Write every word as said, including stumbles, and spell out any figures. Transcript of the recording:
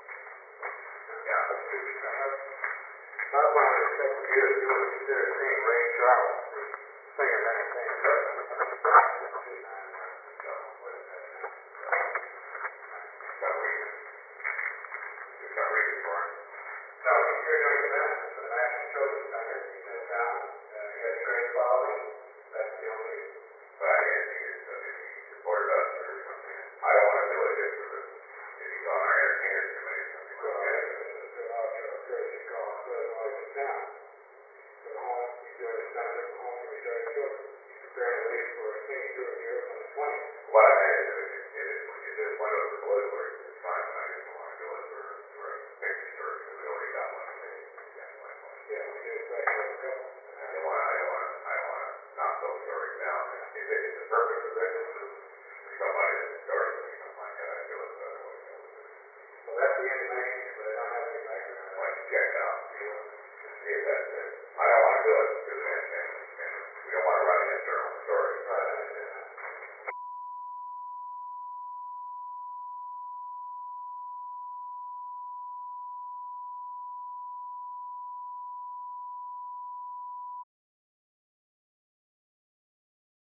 Yeah, that's true. That's one of the things you do, you would consider seeing Ray Charles, the singer, many things.